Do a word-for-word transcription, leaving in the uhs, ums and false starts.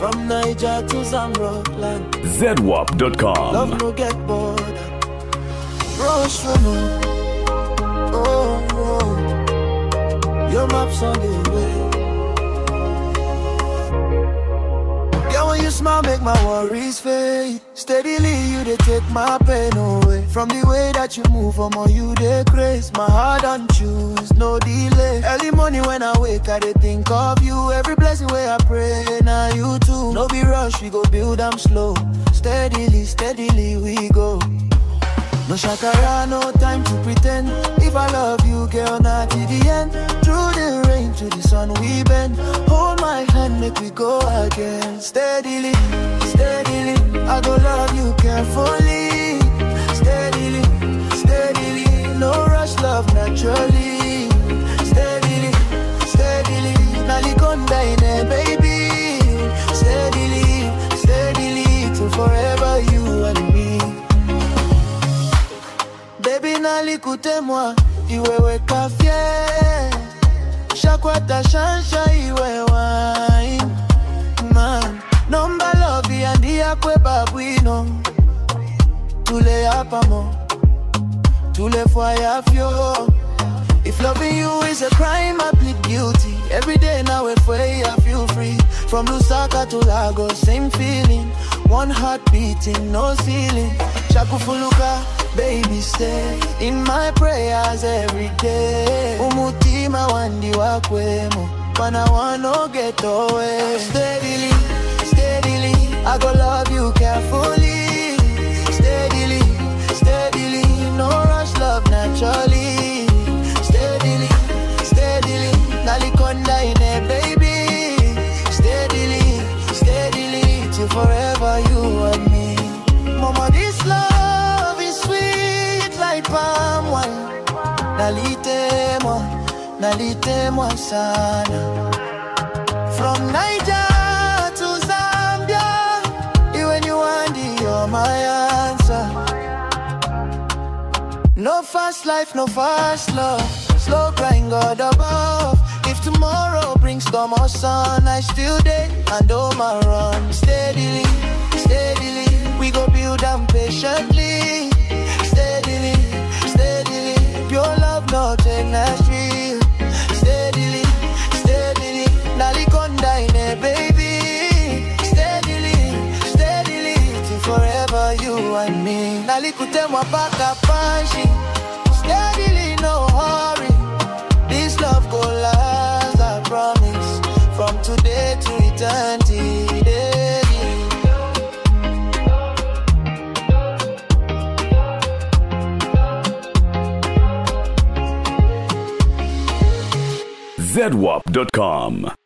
From Niger to Zamrockland. Z W A P dot com. Love no get bored. Rush for me. Oh, oh. Your map's on the way. Yeah, when you smile, make my worries fade. Steadily, you they take my pain away. From the way that you move, I'm on you, they grace. My heart on choose, no delay. Early morning when I wake, I they think of you. Every blessing where I pray, now you too. No be rush, we go build them slow. Steadily, steadily we go. No shakara, no time to pretend. If I love you, girl, not to the end. Through the rain, to the sun we bend. Hold my hand, make we go again. Steadily, steadily, I go love you carefully. Steadily, steadily, no rush, love naturally. Steadily, steadily, nalikonda ine baby. Steadily, steadily, till forever you and me. Baby nalikute moi, iwewe kafie. Shakwata shansha iwe wine. Man, nomba love yandia kwe babuino. Tule apamo, tule fwaya fyo. If loving you is a crime, I plead guilty. Every day now if way I feel free. From Lusaka to Lagos, same feeling. One heart beating, no ceiling. Shakufuluka, baby stay in my prayers every day. Umutima wandi wakwemo, pana wano get away. Steadily, steadily, I go love you carefully. Steadily, steadily, no rush, love naturally. Steadily, steadily, nalikonda ine baby. Steadily, steadily, till forever you and me. Mama, this love is sweet like palm wine. Nalite moi, nalite moi sana. From Niger to Zambia, you and you and you're my answer. No fast life, no fast love. Slow grind, God above. If tomorrow brings storm or sun, I still day and do my run. Steadily, steadily, we go build them patiently. Steadily, steadily, pure love, no take nasty. Steadily, steadily, nalikonda ine baby. Steadily, steadily, till forever you and me. Nalikute mwapaka panshi. Steadily, no hurry. This love go last, I promise. From today to eternity. Z W A P dot com.